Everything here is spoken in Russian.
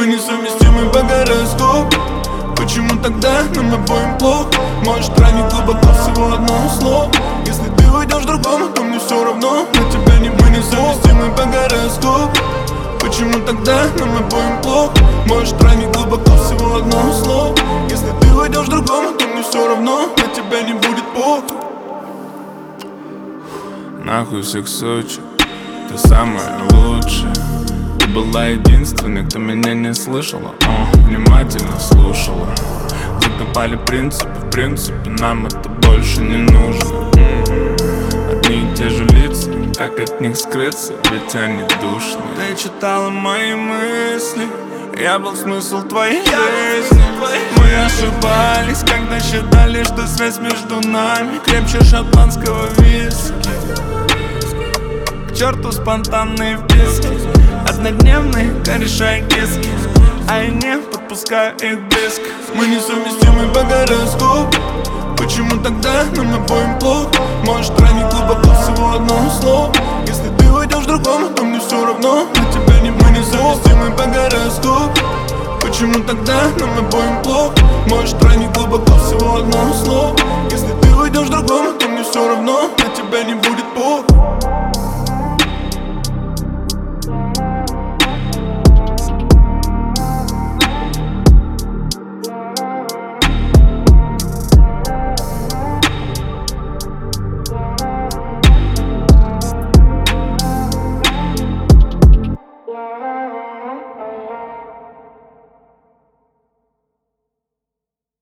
Мы несовместимы по гороскопу. Почему тогда нам обоим плохо? Может ранить глубоко всего одно слово. Если ты уйдешь к другому, то мне все равно. На тебя не мы несовместимы по гороскопу. Почему тогда нам обоим плохо? Может ранить глубоко всего одно слово. Если ты уйдешь к другому, то мне все равно. На тебя не будет плохо. Нахуй всех Сочи, ты самая лучшая. Ты была единственной, кто меня не слышала, внимательно слушала. Закопали принципы, в принципе нам это больше не нужно. Одни и те же лица, как от них скрыться, ведь они душные. Ты читала мои мысли, я был смысл твоей жизни. Мы ошибались, когда считали, что связь между нами крепче шотландского виски. К черту спонтанные вписки, однодневные кореша и киски, а я не подпускаю их близко. Мы несовместимы по гороскопу. Почему тогда нам обоим плохо? Может ранить глубоко всего одно слово. Если ты уйдешь к другому, то мне все равно. На тебя не мы несовместимы по гороскопу. Почему тогда нам обоим плохо? Может ранить глубоко всего одно слово. Если ты уйдешь к другому, то мне все равно. На тебя не